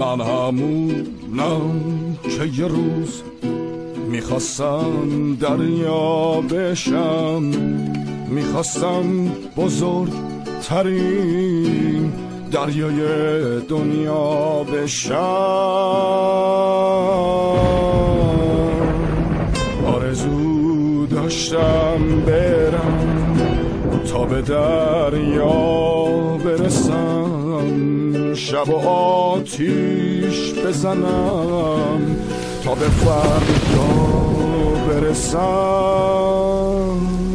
من همونم که یه روز میخواستم دریا بشم، میخواستم بزرگترین دریای دنیا بشم. آرزو داشتم برم تا به دریا برسم، شب و آتیش بزنم تا به فردا برسم.